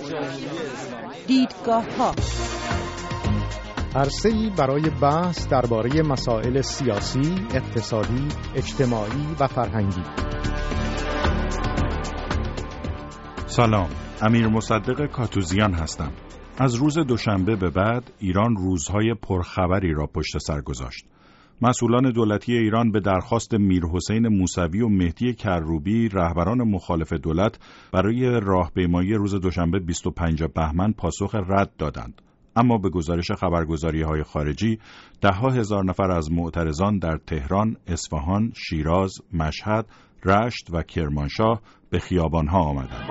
دیدگاه‌ها عرصه‌ای برای بحث درباره مسائل سیاسی، اقتصادی، اجتماعی و فرهنگی. سلام، امیر مصدق کاتوزیان هستم. از روز دوشنبه به بعد ایران روزهای پرخبری را پشت سر گذاشت. مسئولان دولتی ایران به درخواست میرحسین موسوی و مهدی کروبی رهبران مخالف دولت برای راهپیمایی روز دوشنبه 25 بهمن پاسخ رد دادند. اما به گزارش خبرگزاری‌های خارجی ده‌ها هزار نفر از معترضان در تهران، اصفهان، شیراز، مشهد، رشت و کرمانشاه به خیابان‌ها آمدند.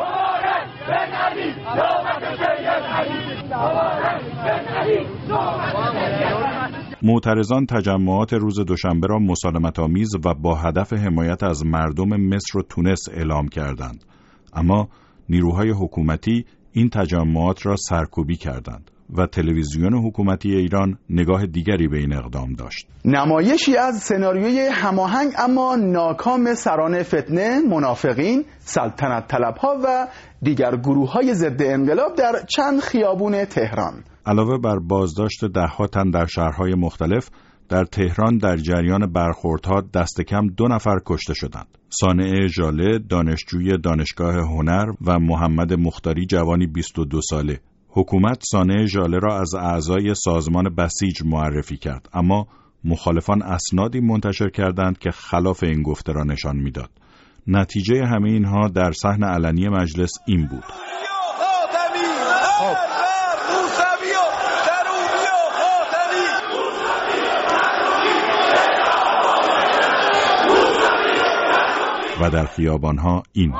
معترضان تجمعات روز دوشنبه را مسالمت‌آمیز و با هدف حمایت از مردم مصر و تونس اعلام کردند. اما نیروهای حکومتی این تجمعات را سرکوبی کردند و تلویزیون حکومتی ایران نگاه دیگری به این اقدام داشت. نمایشی از سناریوی هماهنگ اما ناکام سران فتنه، منافقین، سلطنت طلبها و دیگر گروه‌های ضد انقلاب در چند خیابون تهران. علاوه بر بازداشت ده‌ها تن در شهرهای مختلف، در تهران در جریان برخوردها دست کم 2 نفر کشته شدند. صانع ژاله، دانشجوی دانشگاه هنر و محمد مختاری جوانی 22 ساله. حکومت صانع ژاله را از اعضای سازمان بسیج معرفی کرد، اما مخالفان اسنادی منتشر کردند که خلاف این گفته را نشان میداد. نتیجه همه اینها در صحن علنی مجلس این بود: و در خیابانها این: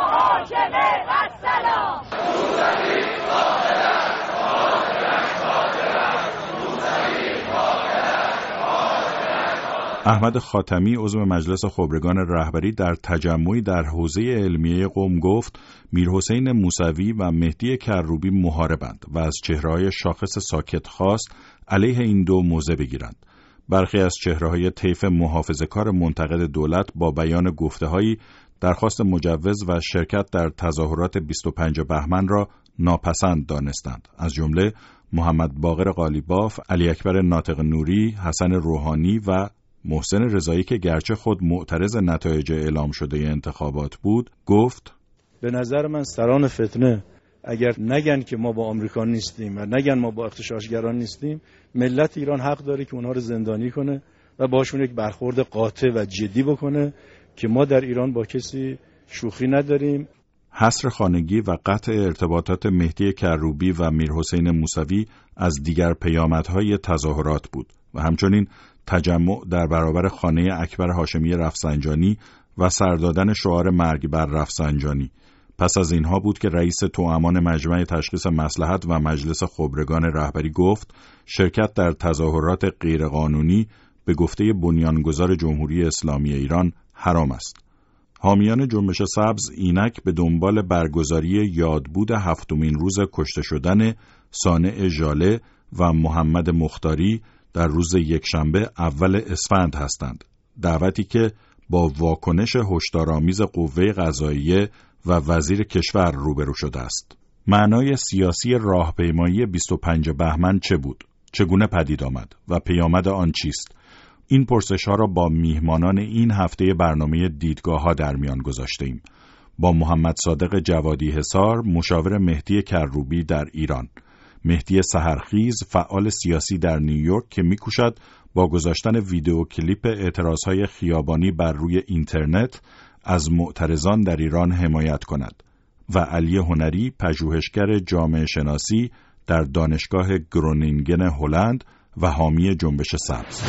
احمد خاتمی عضو مجلس خبرگان رهبری در تجمعی در حوزه علمیه قم گفت میرحسین موسوی و مهدی کروبی محاربند و از چهره‌های شاخص ساکت خواست علیه این دو موضع بگیرند. برخی از چهره‌های طیف محافظه‌کار منتقد دولت با بیان گفته‌هایی درخواست مجوز و شرکت در تظاهرات 25 بهمن را ناپسند دانستند. از جمله محمد باقر قالیباف، علی اکبر ناطق نوری، حسن روحانی و محسن رضایی که گرچه خود معترض نتایج اعلام شده انتخابات بود، گفت: به نظر من سران فتنه اگر نگن که ما با آمریکا نیستیم و نگن ما با اغتشاشگران نیستیم، ملت ایران حق داره که اونها رو زندانی کنه و باشون یک برخورد قاطع و جدی بکنه که ما در ایران با کسی شوخی نداریم. حصر خانگی و قطع ارتباطات مهدی کروبی و میرحسین موسوی از دیگر پیامدهای تظاهرات بود و همچنین تجمع در برابر خانه اکبر هاشمی رفسنجانی و سردادن شعار مرگ بر رفسنجانی. پس از اینها بود که رئیس توامان مجمع تشخیص مصلحت و مجلس خبرگان رهبری گفت شرکت در تظاهرات غیرقانونی به گفته بنیانگذار جمهوری اسلامی ایران حرام است. حامیان جنبش سبز اینک به دنبال برگزاری یادبود 7مین روز کشته شدن صانع ژاله و محمد مختاری در روز یکشنبه اول اسفند هستند. دعوتی که با واکنش هشدارآمیز قوه قضاییه و وزیر کشور روبرو شده است. معنای سیاسی راهپیمایی 25 بهمن چه بود؟ چگونه پدید آمد و پیامد آن چیست؟ این پرسش‌ها را با میهمانان این هفته برنامه دیدگاه‌ها در میان گذاشتیم. با محمد صادق جوادی حصار، مشاور مهدی کروبی در ایران، مهدی سحرخیز، فعال سیاسی در نیویورک که می‌کوشد با گذاشتن ویدیو کلیپ اعتراضهای خیابانی بر روی اینترنت از معترضان در ایران حمایت کند، و علی هنری، پژوهشگر جامعه شناسی در دانشگاه گرونینگن هلند و حامی جنبش سبز.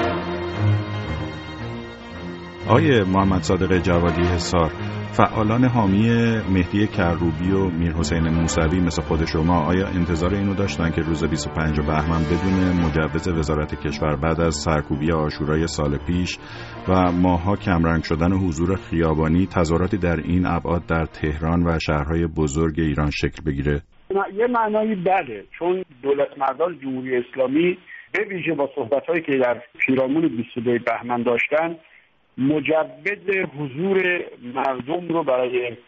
آقای محمد صادق جوادی حصار، فعالان حامی مهدی کروبی و میرحسین موسوی مثل خود شما آیا انتظار اینو داشتن که روز 25 بهمن بدون مجوز وزارت کشور بعد از سرکوبی عاشورای سال پیش و ماه‌ها کمرنگ شدن حضور خیابانی تظاهراتی در این ابعاد در تهران و شهرهای بزرگ ایران شکل بگیره؟ یه معنایی بله، چون دولت مردان جمهوری اسلامی به ویژه با صحبت‌هایی که در پیرامون 22 بهمن داشتن مجوز حضور مردم رو برای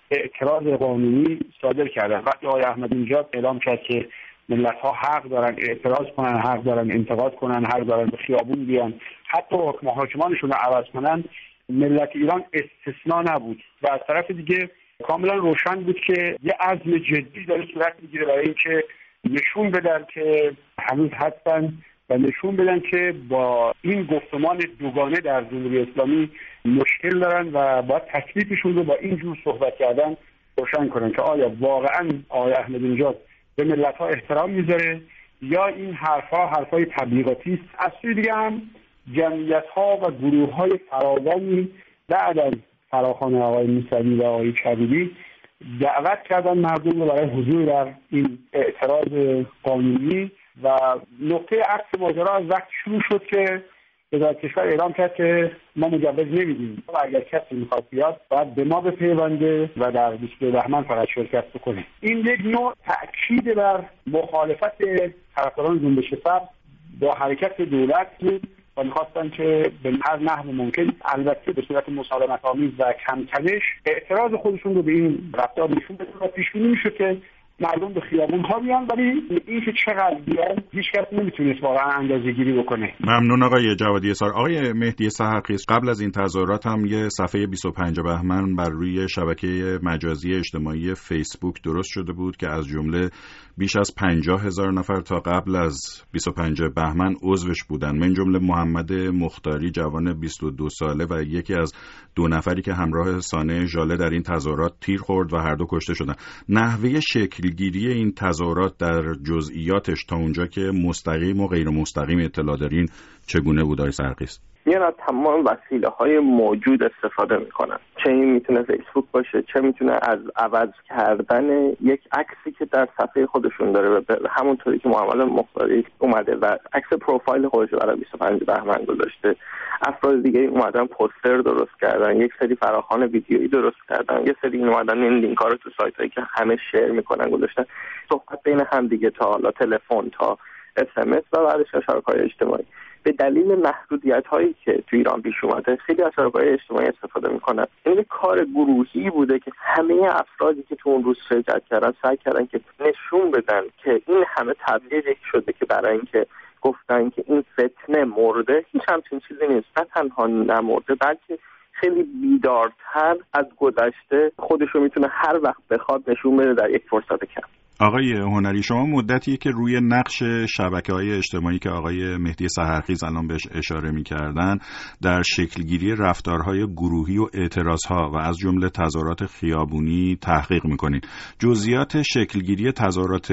اعتراض قانونی صادر کردن. وقتی آقای احمدی نژاد اعلام کرد که ملت‌ها حق دارن اعتراض کنن، حق دارن انتقاد کنن، حق دارن به خیابون بیان، حتی حاکمانشون رو عوض کنن، ملت ایران استثنا نبود و از طرف دیگه کاملا روشن بود که یه عزم جدی داره صورت میگیره برای اینکه نشون بدن که هنوز هستن و نشون بدن که با این گفتمان دوگانه در جمهوری اسلامی مشکل دارن و باید تکلیفشون رو با اینجور صحبت کردن روشن کنن که آیا واقعا آقای احمدی نژاد به ملت‌ها احترام میذاره یا این حرفای تبلیغاتی است. از سوی دیگه هم جمعیت‌ها و گروه‌های فراوانی بعد از فراخوان آقای موسوی و آقای کبیری دعوت کردن مردم رو برای حضور در این اعتراض قانونی و نقطه عطف ماجرا از وقت شروع شد که وزارت کشور اعلام کرد که ما مجوز نمیدیم و اگر کسی میخواد بیاد باید به ما بپیونده و در 22 بهمن فقط شرکت بکنه. این یک نوع تأکید بر مخالفت طرفداران جنبش سبز با حرکت دولت بود و میخواستن که به هر نحو ممکن، البته به صورت مسالمت‌آمیز و کم‌تنش، اعتراض خودشون رو به این رفتار نشون بدن و پیش بینی میشه که مردم به خیابون ها بیان، ولی این که چقدر بیان هیچ کس نمیتونست واقعا اندازه‌گیری بکنه. ممنون آقای جوادی اسار. آقای مهدی سحرخیز، قبل از این تظاهرات هم یه صفحه 25 بهمن بر روی شبکه مجازی اجتماعی فیسبوک درست شده بود که از جمله بیش از 50,000 نفر تا قبل از 25 بهمن عضوش بودن، من جمله محمد مختاری جوان 22 ساله و یکی از 2 نفری که همراه سانه ژاله در این تظاهرات تیر خورد و هر دو کشته شدند. نحوه شکلگیری این تظاهرات در جزئیاتش تا اونجا که مستقیم و غیر مستقیم اطلاع دارین چگونه بود آقای سحرخیز؟ میان از تمام وسیله‌های موجود استفاده میکنن، چه این میتونه فیسبوک باشه، چه میتونه از عوض کردن یک عکسی که در صفحه خودشون داره، همونطوری که محمد مختاری اومده و عکس پروفایل خودش برای 25 بهمن گذاشته، افراد دیگه اومدن پوستر درست کردن، یک سری فراخوان ویدیویی درست کردن، یه سری اومدن این لینک‌ها رو تو سایتایی که همه شیر میکنن گذاشتن، صحبت بین هم دیگه تا حالا تلفن تا SMS و بعدش شبکه‌های اجتماعی. به دلیل محدودیت‌هایی که تو ایران پیش اومده خیلی از شبکه‌های اجتماعی استفاده می‌کنن. این کار گروهی بوده که همه افرادی که تو اون روز شرکت کردن سعی کردن که نشون بدن که این همه تبلیغ شده که برای اینکه گفتن که این فتنه مرده، هیچ همچین چیزی نیست. نه تنها نمرده بلکه خیلی بیدارتر از گذشته خودشو میتونه هر وقت بخواد نشون بده در یک فرصت کم. آقای هنری، شما مدتیه که روی نقش شبکه‌های اجتماعی که آقای مهدی سحرخیز الان بهش اشاره می‌کردن در شکلگیری رفتارهای گروهی و اعتراضها و از جمله تظاهرات خیابونی تحقیق می‌کنید. جزئیات شکلگیری تظاهرات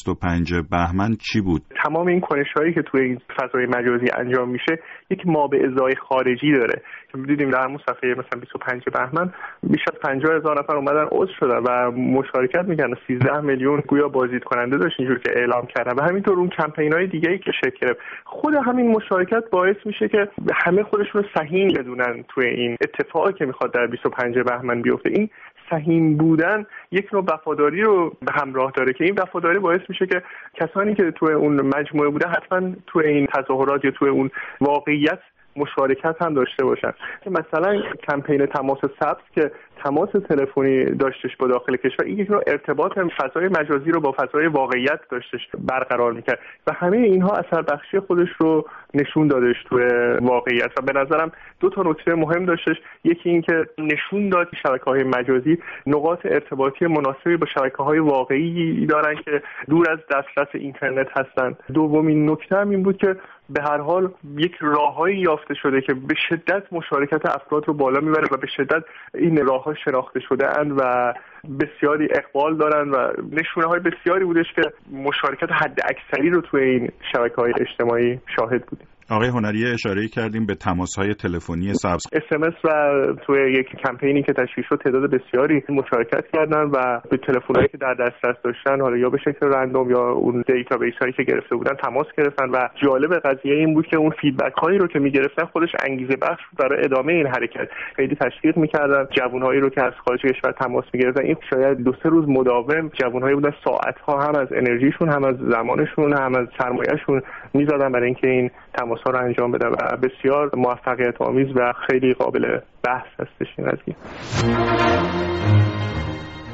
25 بهمن چی بود؟ تمام این کنش‌هایی که توی این فضای مجازی انجام میشه یک مابعضای خارجی داره. دیدیم در همون صفحه مثلا 25 بهمن بیش از 50,000 نفر اومدن عضو شدن و مشارکت می‌کردن. 13 میلیون گویا بازدید کننده داشت اینجور که اعلام کردن و همینطور اون کمپین‌های دیگه‌ای که شکل گرفت. خود همین مشارکت باعث میشه که همه خودشون رو سهیم بدونن توی این اتفاقی که میخواد در 25 بهمن بیفته. این سهیم بودن یک نوع وفاداری رو به همراه داره که این وفاداری باعث میشه که کسانی که توی اون مجموعه بودن حتما توی این تظاهرات یا توی اون واقعیت مشارکت هم داشته باشن. که مثلا کمپین تماس سبز که تماس تلفنی داشتش با داخل کشور، این یک نوع ارتباط فضای مجازی رو با فضای واقعیت داشتش برقرار میکرد و همه اینها اثر بخشی خودش رو نشون دادش توی واقعیت و به نظرم 2 تا نکته مهم داشتش. یکی این که نشون داد شبکه‌های مجازی نقاط ارتباطی مناسبی با شبکه‌های واقعی دارن که دور از دسترس اینترنت هستن. دومین نکته هم این بود که به هر حال یک راههایی یافته شده که به شدت مشارکت افراد رو بالا میبره و به شدت این راهها شناخته شده اند و بسیاری اقبال دارن و نشونه‌های بسیاری بودش که مشارکت حد اکثری رو توی این شبکه‌های اجتماعی شاهد بودیم. آقای هنری اشاره کردیم به تماس‌های تلفنی سبز، SMS و توی یک کمپینی که تشکیل شد تعداد بسیاری مشارکت کردن و به تلفن‌هایی که در دسترس داشتن حالا یا به شکل رندوم یا اون دیتابیس‌هایی که گرفته بودن تماس گرفتن و جالب قضیه این بود که اون فیدبک‌هایی رو که می‌گرفتن خودش انگیزه بخش برای ادامه این حرکت. خیلی تشویق می‌کردن جوان‌هایی رو که از خارج کشور تماس می‌گرفتن. این شاید 2-3 روز مداوم جوان‌هایی بودن ساعت‌ها هم از انرژیشون هم از زمانشون هم از سرمایه‌شون می‌زدن برای اینکه این تماس‌ها رو انجام بدن و بسیار موفقیت آمیز و خیلی قابل بحث هستش این قضیه.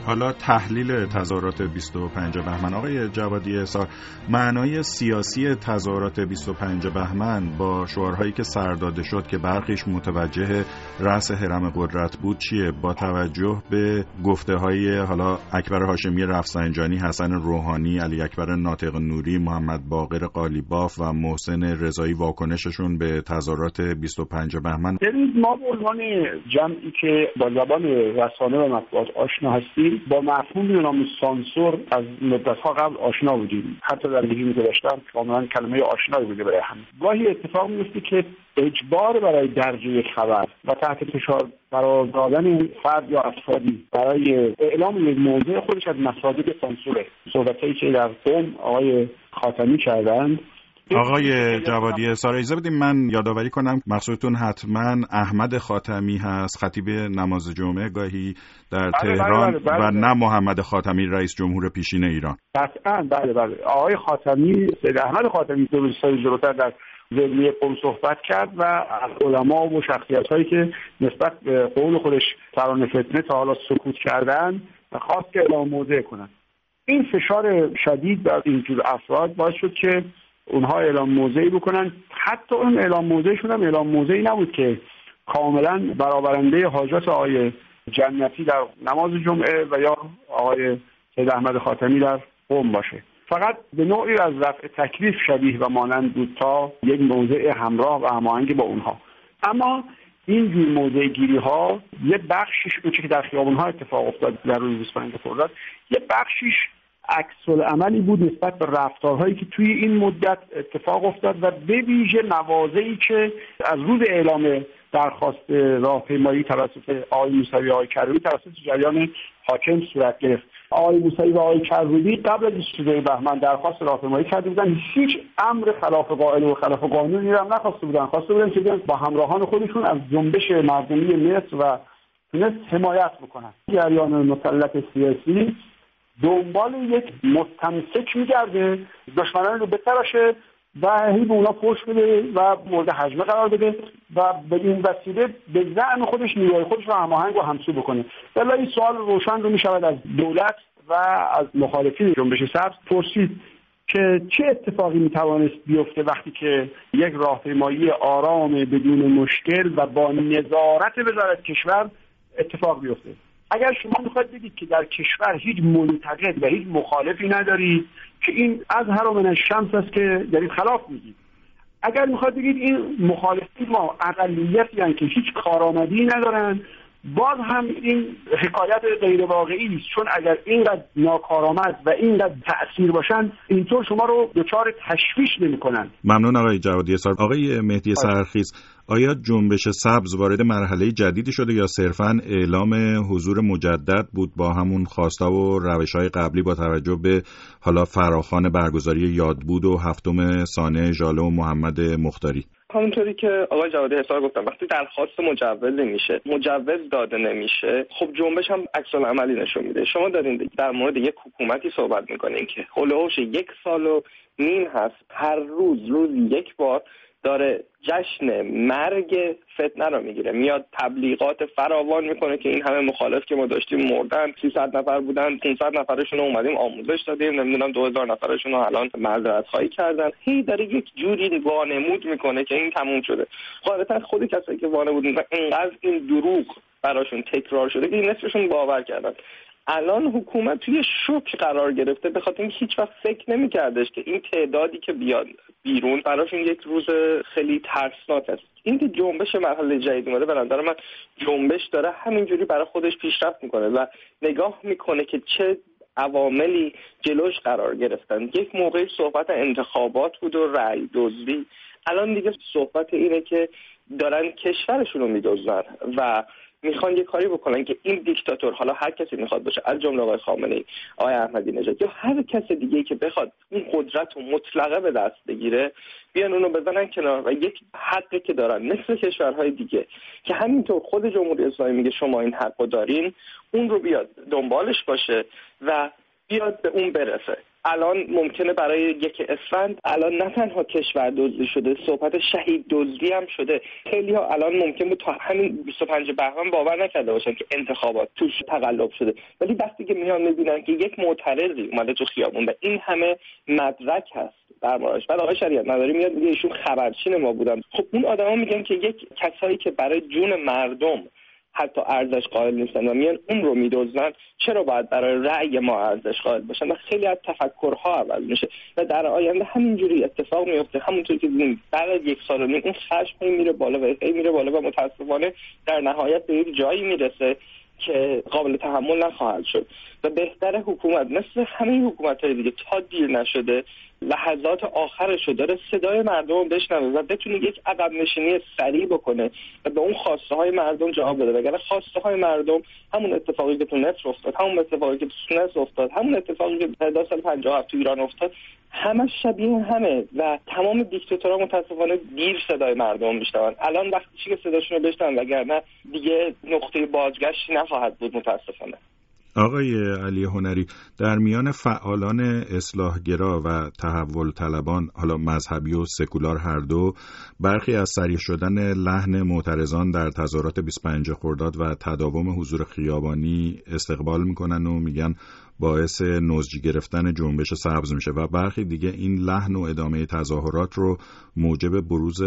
حالا تحلیل تظاهرات 25 بهمن. آقای جوادی احصار، معنای سیاسی تظاهرات 25 بهمن با شعارهایی که سر داده شد که برخیش متوجه رأس هرم قدرت بود چیه؟ با توجه به گفته‌های حالا اکبر هاشمی رفسنجانی، حسن روحانی، علی اکبر ناطق نوری، محمد باقر قالیباف و محسن رضایی، واکنششون به تظاهرات 25 بهمن. ما به عنوان جمعی که با زبان رسانه و مطبوعات آشنا هستیم با مفهومی به نام سانسور از مدت‌ها قبل آشنا بودیم. حتی در رژیم گذشته کاملا کلمه آشنایی بوده برای هم. گاهی اتفاق میفته که اجبار برای درج یک خبر و تحت فشار قرار دادن فرد یا افرادی برای اعلام یک موضوع خودش از مصادیق سانسوره. صحبتایی که در قم آقای خاتمی کردند. آقای جوادی احصار، اجازه بدید من یادآوری کنم مقصودتون حتما احمد خاتمی هست، خطیب نماز جمعه گاهی در تهران و نه محمد خاتمی رئیس جمهور پیشین ایران. قطعاً بله. آقای خاتمی، سید احمد خاتمی دو سال جلوتر در ضمن قم صحبت کرد و از علما و شخصیت‌هایی که نسبت به قول خودش سران فتنه تا حالا سکوت کردن خواست که اعلام موضع کنند. این فشار شدید بر اینجور افراد باعث شد که اونها اعلام موضعی بکنن. حتی اون اعلام موضعشون هم اعلام موضعی نبود که کاملا برآورنده حاجات آقای جنتی در نماز جمعه و یا آقای سید احمد خاتمی در قم باشه. فقط به نوعی از رفع تکلیف شبیه و مانند بود تا یک موضع همراه و هماهنگ با اونها. اما این جور موضع گیری ها یه بخشش اون که در خیابون ها اتفاق افتاد در روز 25 خرداد، یه بخشش عکس العملی بود نسبت به رفتارهایی که توی این مدت اتفاق افتاد و به ویژه نوازعی که از روز اعلام درخواست راهپیمایی توسط آقای موسوی و آقای کروبی توسط جریان حاکم صورت گرفت. آقای موسوی و آقای کروبی قبل از 22 بهمن درخواست راهپیمایی کرده بودن، هیچ امر خلاف قاعده و خلاف قانونی هم نخواسته بودن. خواسته بودن که با همراهان خودشون از جنبش مردمی مصر و تونس حمایت بکنن. جریان مسلط سیاسی دنبال یک مستمسک میگرده، دشمنان رو بتراشه و هی به اونا پشت بده و مورد هجمه قرار بده و به این وسیله به زعم خودش نیروهای خودش رو هماهنگ و همسو بکنه. ولی این سوال روشن رو میشود از دولت و از مخالفین جنبش سبز پرسید که چه اتفاقی میتوانست بیفته وقتی که یک راهپیمایی آرام بدون مشکل و با نظارت وزارت کشور اتفاق بیفته. اگر شما میخواید بگید که در کشور هیچ منتقد و هیچ مخالفی ندارید که این از هر من الشمس است که دارید خلاف میگید. اگر میخواید بگید این مخالفین ما اقلیتی هستند که هیچ کارآمدی ندارن، باز هم این حکایت غیر واقعی است، چون اگر اینقدر ناکارآمد و اینقدر تأثیر باشن اینطور شما رو دچار تشویش نمی‌کنن. ممنون آقای جوادی احصار. آقای مهدی سحرخیز، آیا جنبش سبز وارد مرحله جدیدی شده یا صرفاً اعلام حضور مجدد بود با همون خواستا و روش‌های قبلی با توجه به حالا فراخوان برگزاری یادبود و هفتم سانحه ژاله و محمد مختاری؟ همونطوری که آقای جوادی احصار گفتم، وقتی درخواست مجوز نمیشه، مجوز داده نمیشه، خب جنبش هم عکس العملی نشون میده. شما دارین در مورد یک حکومتی صحبت میکنین که هولوش 1.5 سال هست هر روز یک بار داره جشن مرگ فتنه رو میگیره، میاد تبلیغات فراوان میکنه که این همه مخالف که ما داشتیم مردن، 300 نفر بودن، 500 نفرشون رو اومدیم آموزش دادیم، نمیدونم 2000 نفرشون رو الان معذرت خواهی کردن. هی داره یک جوری وانمود میکنه که این تموم شده. غالبا خود کسایی که وانمود میکنن اینقدر این دروغ براشون تکرار شده که نصفشون باور کردن. الان حکومت توی شوک قرار گرفته به خاطر اینکه هیچ وقت فکر نمی‌کردش که این تعدادی که بیاد بیرون براشون یک روز خیلی ترسناک است. این که جنبش مرحله جدید اومده، به نظر من جنبش داره همینجوری برای خودش پیشرفت میکنه و نگاه میکنه که چه عواملی جلوش قرار گرفتن. یک موقعی صحبت انتخابات بود و رأی دزدی، الان دیگه صحبت اینه که دارن کشورشون رو میدزدن و میخوان یه کاری بکنن که این دیکتاتور، حالا هر کسی میخواد باشه، از جمله آقای خامنه‌ای، آقای احمدی نژاد یا هر کس دیگه‌ای که بخواد این قدرت رو مطلقه به دست بگیره، بیان اونو بزنن کنار و یک حقی که دارن مثل کشورهای دیگه که همینطور خود جمهوری اسلامی میگه شما این حقو دارین، اون رو بیاد دنبالش باشه و بیاد به اون برسه. الان ممکنه برای 1 اسفند الان نه تنها کشور دزدی شده، صحبت شهید دزدی هم شده. خیلی‌ها الان ممکن بود تا همین 25 بهمن باور نکرده باشن که انتخابات توش تقلب شده، ولی وقتی که میان میبینن که یک معترضی اومده تو خیابون و این همه مدرک هست در موردش، بعد آقای شریعت مداری میاد میگه ایشون خبرچین ما بودن، خب اون آدما میگن که یک کسایی که برای جون مردم حتی ارزش قائل نیستن و میان اون رو میدزدن، چرا باید برای رأی ما ارزش قائل باشن؟ و خیلی از تفکرها عوض میشه و در آینده همینجوری اتفاق میفته. همونطور که دیدیم بعد از 1.5 سال اون خشم میره بالا و میره بالا و متاسفانه در نهایت به یک جایی میرسه که قابل تحمل نخواهد شد و بهتر حکومت مثل همه حکومت‌های دیگه تا دیر نشده لحظات آخرشو داره صدای مردم رو بشنوه و بتونه یک عقب نشینی سریع بکنه و به اون خواسته های مردم جواب بده. وگرنه خواسته های مردم همون اتفاقی که تو مصر افتاد، همون اتفاقی که تو تونس افتاد، همون اتفاقی که در سال 57 تو ایران افتاد، همه شبیه همه و تمام دیکتاتورها متاسفانه دیر صدای مردم میشنون. الان وقتی که صداشون رو بشنون، وگرنه دیگه نقطه بازگشتی نخواهد بود متاسفانه. آقای علی هنری، در میان فعالان اصلاحگرا و تحول طلبان، حالا مذهبی و سکولار هر دو، برخی از صریح شدن لحن معترضان در تظاهرات 25 خرداد و تداوم حضور خیابانی استقبال میکنن و میگن باعث نضج گرفتن جنبش سبز میشه و برخی دیگه این لحن و ادامه تظاهرات رو موجب بروز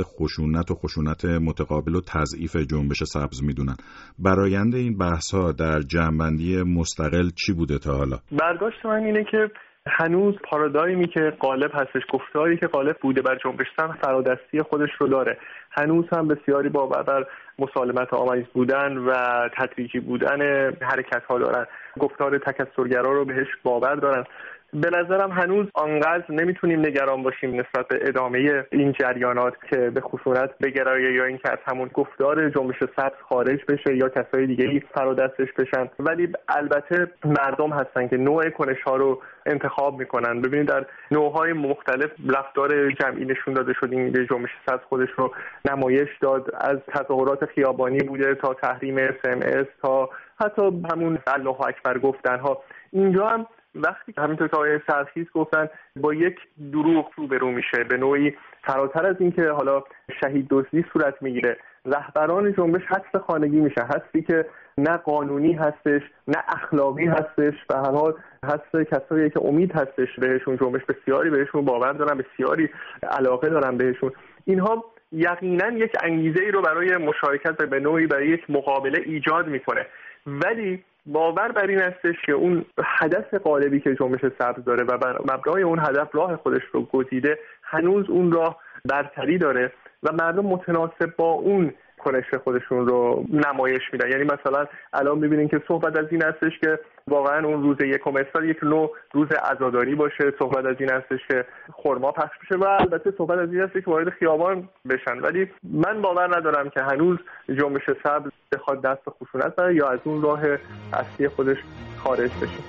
خشونت متقابل و تضعیف جنبش سبز میدونن. برآیند این بحث‌ها در جنبندی مستقل چی بوده تا حالا؟ برداشت من اینه که هنوز پارادایمی که غالب هستش، گفتاری که غالب بوده بر جنبش سبز فرادستی خودش رو داره. هنوز هم بسیاری باور بر مسالمت آمیز بودن و تدریجی بودن حرکت‌ها دارن، گفتار تکثرگرا رو بهش باور دارن. به نظرم هنوز آنقدر نمیتونیم نگران باشیم نسبت به ادامه این جریانات که به خشونت بگرایه یا اینکه از همون گفتار جنبش سبز خارج بشه یا کسای دیگه‌ای فرادستش بشن. ولی البته مردم هستن که نوع کنش‌ها رو انتخاب میکنن. ببینید در نوع‌های مختلف رفتار جمعی نشون داده شد. این جنبش سبز خودش رو نمایش داد، از تظاهرات خیابانی بوده تا تحریم SMS تا حتی همون الله اکبر گفتن‌ها. اینجا هم وقتی همینطور که آقای سرخیز گفتن با یک دروغ روبرو میشه، به نوعی فراتر از این که حالا شهید دزدی صورت میگیره، رهبران جنبش حذف خانگی میشه، حذفی که نه قانونی هستش نه اخلاقی هستش، به هر حال حذف کسایی که امید هستش بهشون، جنبش بسیاری بهشون باور دارن، بسیاری علاقه دارن بهشون. اینها یقینا یک انگیزه ای رو برای مشارکت به نوعی برای یک مقابله ایجاد میکنه، ولی باور بر این هستش که اون هدف غالبی که جنبش سبز داره و بر مبنای اون هدف راه خودش رو گزیده، هنوز اون راه برتری داره و مردم متناسب با اون کنش خودشون رو نمایش میدن. یعنی مثلا الان میبینین که صحبت از این هستش که واقعا اون روز 1 اسفند یک نوع روز عزاداری باشه، صحبت از این هستش که خرما پخش بشه و البته صحبت از این هستش که وارد خیابان بشن. ولی من باور ندارم که هنوز جنبش سبز بخواد دست به خشونت بره یا از اون راه اصلی خودش خارج بشه.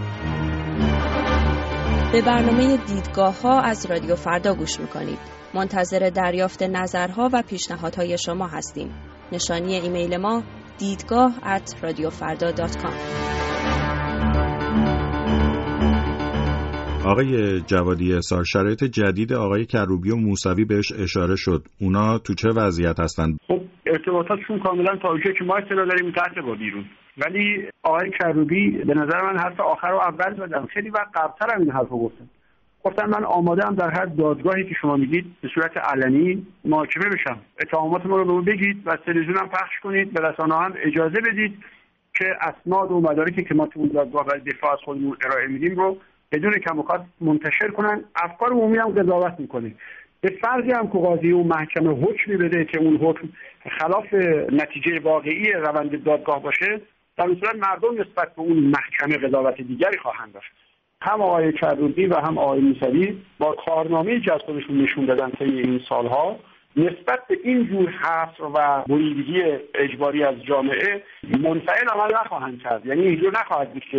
به برنامه دیدگاه‌ها از رادیو فردا گوش میکنید. منتظر دریافت نظرها و پیشنهادهای شما هستیم. نشانی ایمیل ما دیدگاه@radiofarda.com. آقای جوادی احصار، شرایط جدید آقای کروبی و موسوی بهش اشاره شد، اونا تو چه وضعیت هستن؟ خب ارتباطاتشون کاملا تا اونجایی که ما اطلاع داریم قطع با بیرون، ولی آقای کروبی به نظر من حرف آخر رو اول زدن، خیلی وقت قبل‌تر هم این حرفو گفتن من آماده ام در هر دادگاهی که شما میگید به صورت علنی محاکمه بشم، اتهامات ما رو به من بگید و تلویزیون هم پخش کنید، به رسانه‌ها هم اجازه بدید که اسناد و مدارکی که ما تو دادگاه برای دفاع از خودمون ارائه میدیم رو بدون کم و کاست منتشر کنن. افکار عمومی هم قضاوت میکنه. به فرضی هم که قاضی و محکمه حکمی بده که اون حکم خلاف نتیجه واقعی روند دادگاه باشه، در اون صورت مردم نسبت به اون محکمه قضاوت دیگری خواهند داشت. هم آقای کروبی و هم آقای موسوی با کارنامه‌ای که از خودشون نشون دادن طی این سالها نسبت به این جور حصر و بریدگی اجباری از جامعه منفعل عمل نخواهند کرد. یعنی اینجور نخواهد بود که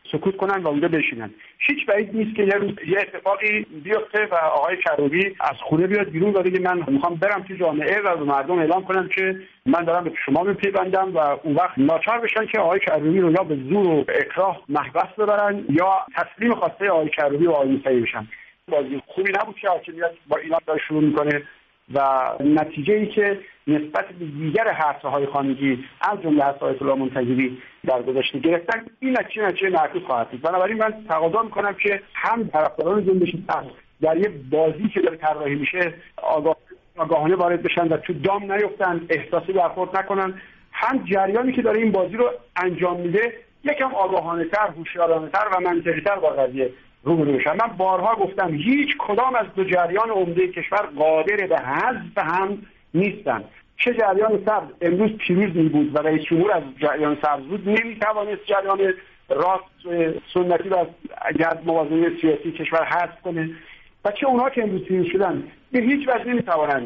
سکوت کنن و اونجا بشینن. هیچ بعید نیست که یه اتفاقی بیفته و آقای کروبی از خونه بیاد بیرون و بگه من میخوام برم تو جامعه و به مردم اعلام کنم که من دارم به شما میپیوندم و اون وقت ناچار بشن که آقای کروبی رو یا به زور و اکراه محبس ببرن یا تسلیم خواسته آقای کروبی و آقای موسوی بشن. بازی خوبی نبود که حاکمیت با اینا داره شروع میکنه و نتیجه ای که نسبت به دیگر حرفهای خانگی از جمله حرف آیت الله منتظری در گذشته گرفتن، این نتیجه معکوس خواهد بود. بنابراین من تقاضا میکنم که هم طرفداران جنبش سبز در یه بازی که داره طراحی میشه آگاهانه وارد بشن و تو دام نیفتن، احساسی برخورد نکنن، هم جریانی که داره این بازی رو انجام میده یکم آگاهانه تر، هوشیارانه تر و منطقی تر با قضیه روبرو بشن. من بارها گفتم هیچ کدام از دو جریان عمده کشور قادر به حذف هم نیستن. چه جریان سبز امروز پیروز می بود و رئیس جمهور از جریان سبز بود، نمیتوانست جریان راست سنتی و اگر موازنه سیاسی کشور حذف کنه و چه اونها که امروز پیروز شدن به هیچ وجه نمیتوانند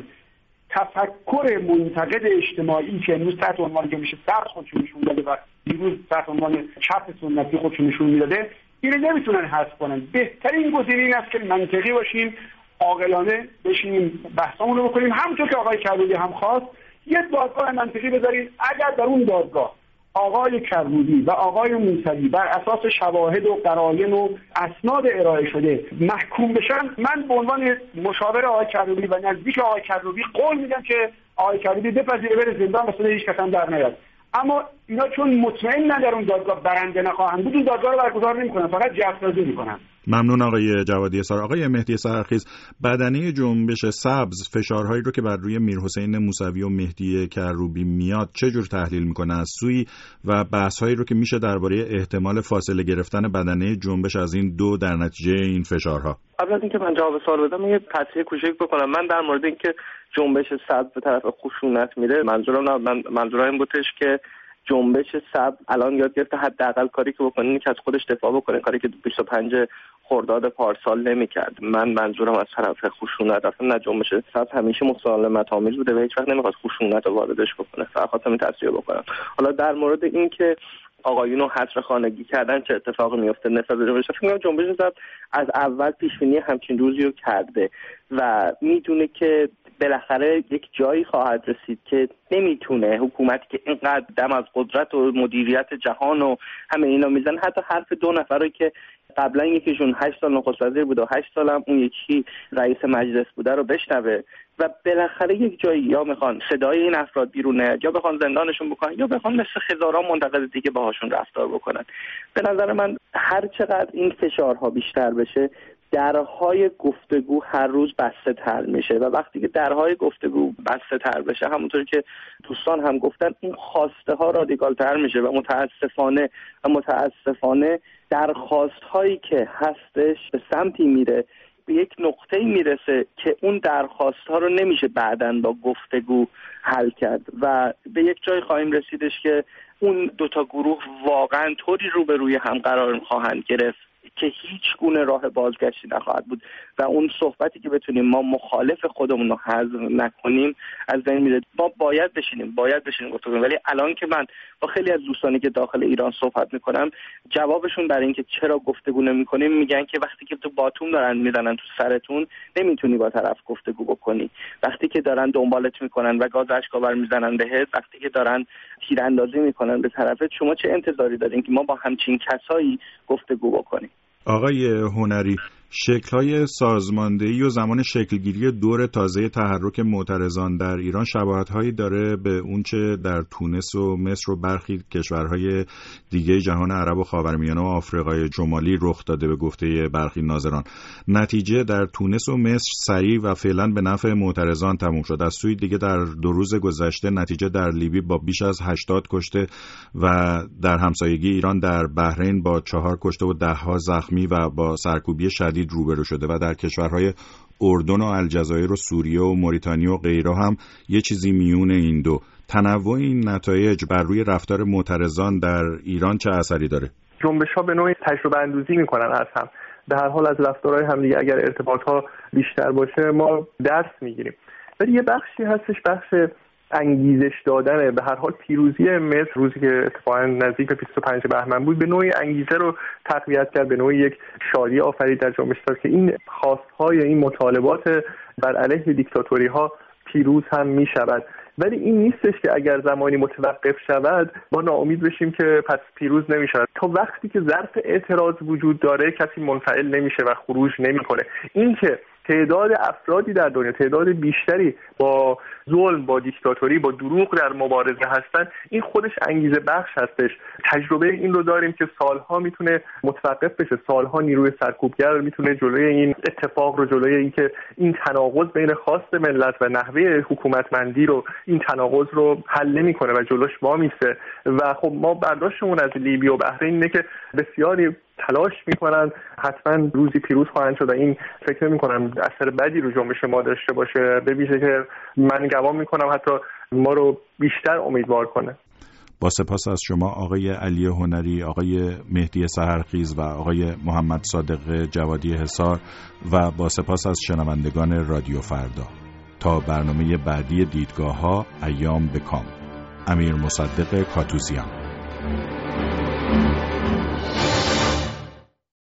تفکر منتقد اجتماعی که امروز تحت عنوان جنبش سبز خودشون نشون داده و دیروز تحت عنوان چپ سنتی خودشون نشون میداده اینو نمیتونن حذف کنن. بهترین گزینه این است که منطقی باشیم، عاقلانه بشینیم بحثمون رو بکنیم، همونطور که آقای کروبی هم خواست یه دادگاه منطقی بذارید. اگر در اون دادگاه آقای کروبی و آقای موسوی بر اساس شواهد و قرائن و اسناد ارائه شده محکوم بشن، من به عنوان مشاور آقای کروبی و نزدیک آقای کروبی قول میدم که آقای کروبی بپذیره بره زندان و صدای هیچ کس هم در نیاد. اما اینا چون مطمئنن در اون دادگاه برنده نخواهند بود، اون دادگاه رو برگزار نمی‌کنن، فقط جعفرسازی می‌کنن. ممنون آقای جوادی اسار. آقای مهدی سحرخیز، بدنه جنبش سبز فشارهایی رو که بر روی میرحسین موسوی و مهدی کروبی میاد چه جور تحلیل میکنه از سوی و بحث‌هایی رو که میشه درباره احتمال فاصله گرفتن بدنه جنبش از این دو در نتیجه این فشارها؟ قبل از اینکه من جواب سوال بدم یه تصحیح کوچیک بکنم. من در مورد اینکه جنبش سبز به طرف خشونت میره منظورم این بودش که جنبش سبز الان یاد گرفته حداقل کاری که بکنه اینه که از خودش دفاع بکنه، کاری که 25 خرداد پارسال نمی‌کرد. من منظورم از طرف خشونت اصلا نه، جنبش سبز همیشه مسالمت آمیز بوده و هیچ وقت نمی‌خواست خشونت رو واردش بکنه. فقط خواستم تصحیح بکنم. حالا در مورد اینکه آقایون رو حصر خانگی کردن چه اتفاقی میفته نسبت به جنبش، فکر کنم جنبش سبز از اول پیش‌بینی همچین روزی رو کرده و میدونه که بالاخره یک جایی خواهد رسید که نمیتونه حکومتی که اینقدر دم از قدرت و مدیریت جهان و همه اینا میزن، حتی حرف دو نفری که قبلا یکیشون 8 سال نخست وزیر بود و 8 سال هم اون یکی رئیس مجلس بوده رو بشنوه و بالاخره یک جایی یا میخوان صدای این افراد بیرونه یا بخوان زندانشون بکنن یا بخوان مثل هزاران منتقد دیگه باهاشون رفتار بکنن. به نظر من هر چقدر این فشارها بیشتر بشه درهای گفتگو هر روز بسته تر میشه و وقتی که درهای گفتگو بسته تر بشه همونطوری که دوستان هم گفتن این خواسته ها رادیکال تر میشه و متاسفانه درخواست هایی که هستش به سمتی میره به یک نقطه‌ای میرسه که اون درخواست ها رو نمیشه بعداً با گفتگو حل کرد و به یک جای خواهیم رسیدش که اون دوتا گروه واقعاً طوری روبروی هم قرار خواهند گرفت که هیچ گونه راه بازگشتی نخواهد بود و اون صحبتی که بتونیم ما مخالف خودمون رو حذف نکنیم از بین میره. ما باید بشینیم گفتگو کنیم. ولی الان که من با خیلی از دوستانی که داخل ایران صحبت میکنم جوابشون برای اینکه چرا گفتگو نمیکنیم میگن که وقتی که تو باتوم دارن میزنن تو سرتون نمیتونی با طرف گفتگو بکنی، وقتی که دارن دنبالت میکنن و گاز اشک‌آور میزنن بهت، وقتی که دارن تیراندازی میکنن به طرفت، شما چه انتظاری دارین که ما با همچین کسایی گفتگو بکنیم؟ آقای هنری، شکل‌های سازماندهی و زمان شکلگیری دور تازه تحرک معترضان در ایران شباهت‌هایی داره به اونچه در تونس و مصر و برخی کشورهای دیگه جهان عرب و خاورمیانه و آفریقای شمالی رخ داده به گفته برخی ناظران. نتیجه در تونس و مصر سریع و فعلا به نفع معترضان تموم شد. از سوی دیگه در 2 روز گذشته نتیجه در لیبی با بیش از 80 کشته و در همسایگی ایران در بحرین با 4 کشته و 10 زخمی و با سرکوبی شدید روبرو شده و در کشورهای اردن و الجزایر و سوریه و موریتانیا و غیره هم یه چیزی میون این دو. تنوع این نتایج بر روی رفتار معترضان در ایران چه اثری داره؟ جنبش‌ها به نوعی تجربه اندوزی میکنن از هم. به هر حال از رفتارهای همدیگه اگر ارتباط‌ها بیشتر باشه ما درس میگیریم. ولی یه بخشی هستش، بخش انگیزش دادن به هر حال پیروزی مصر، روزی که اتفاقا نزدیک به 25 بهمن بود، به نوعی انگیزه رو تقویت کرد، به نوعی یک شادی آفرید در جامعه اسلامی که این خواست‌های، این مطالبات بر علیه دیکتاتوری‌ها پیروز هم می‌شود. ولی این نیستش که اگر زمانی متوقف شود ما ناامید بشیم که پس پیروز نمی‌شود. تا وقتی که ظرف اعتراض وجود داره کسی منفعل نمیشه و خروج نمی‌کنه. این که تعداد افرادی در دنیا، تعداد بیشتری با ظلم، با دیکتاتوری، با دروغ در مبارزه هستن، این خودش انگیزه بخش هستش. تجربه این رو داریم که سالها میتونه متوقف بشه، سالها نیروی سرکوبگر میتونه جلوی این اتفاق رو، جلوی این که این تناقض بین خواست ملت و نحوه حکومتمندی رو، این تناقض رو حل نمیکنه و جلوش وامیسته. و خب ما برداشتمون از لیبی و بحرین اینه که بسیاری تلاش میکنن حتما روزی پیروز خواهند شد و این فکر نمیکنم اثر بدی رو جنبش ما داشته باشه، به ویژه که من گمان میکنم حتی ما رو بیشتر امیدوار کنه. با سپاس از شما آقای علی هنری، آقای مهدی سحرخیز و آقای محمد صادق جوادی حصار و با سپاس از شنوندگان رادیو فردا. تا برنامه بعدی دیدگاه‌ها، ایام به کام. امیر مصدق کاتوزیان.